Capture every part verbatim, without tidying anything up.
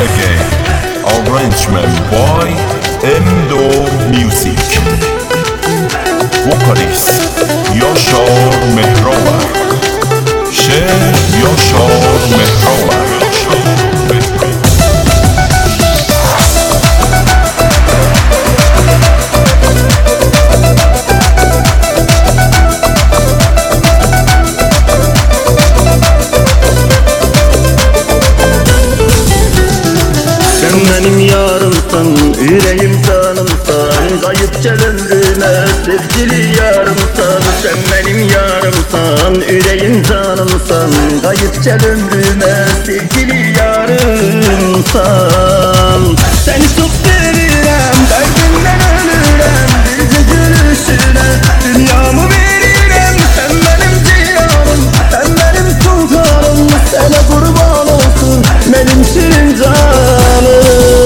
again. Arrangement by Endo Music. Vocalist Yaşar Mehrabar. Şer Yaşar Mehrabar. Benim yarımsın, yüreğim canımsın, kayıpça ömrüme sevgili yarımsın. Sen benim yarımsın, yüreğim canımsın, kayıpça ömrüme sevgili yarımsın. Seni çok seviyorum, derdimden ölürüm, bir gülüşüne dünyamı veririm. Sen benim cihanım, sen benim sultanım, sana kurban olsun benim şirin canım.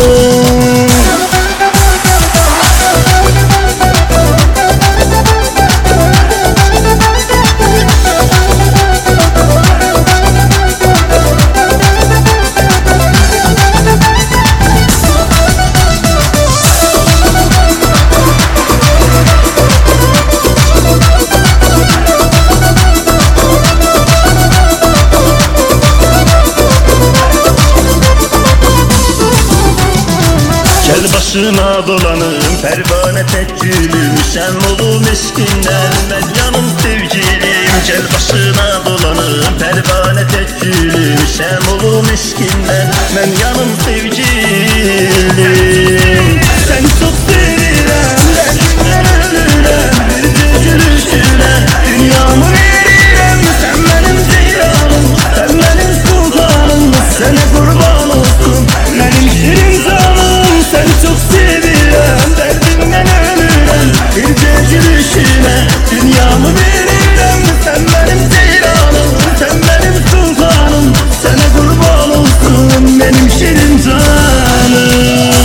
Gel başına dolanım, pervane tek gülüm, şen olu miskinden ben yanım sevgilim. Gel başına dolanım, pervane tek gülüm, şen olu miskinden ben yanım sevgilim. Seni çok seviyorum, derdimden ölürüm, bir gülüşüne dünyamı veririm. Sen benim ceylanım, sen benim sultanım, sana kurban olsun benim şirin canım. Seni çok seviyorum, derdimden ölürüm, bir de gülüşüne dünyamı veririm. Sen benim ceylanım, sen benim sultanım, sana kurban olsun benim şirin canım.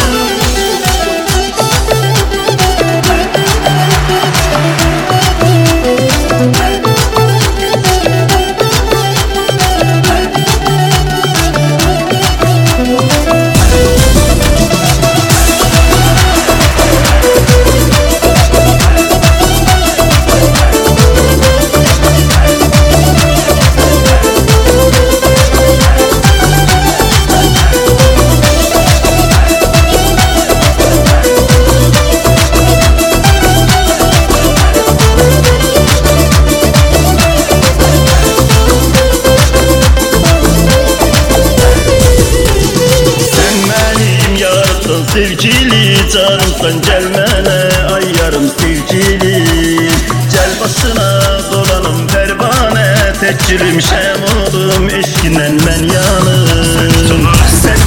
Sevgili canımsan gelmene ayyarım sevgilim. Gel başına dolanım pervane tek gülüm, şem oldum eşkinden ben yanım. Sen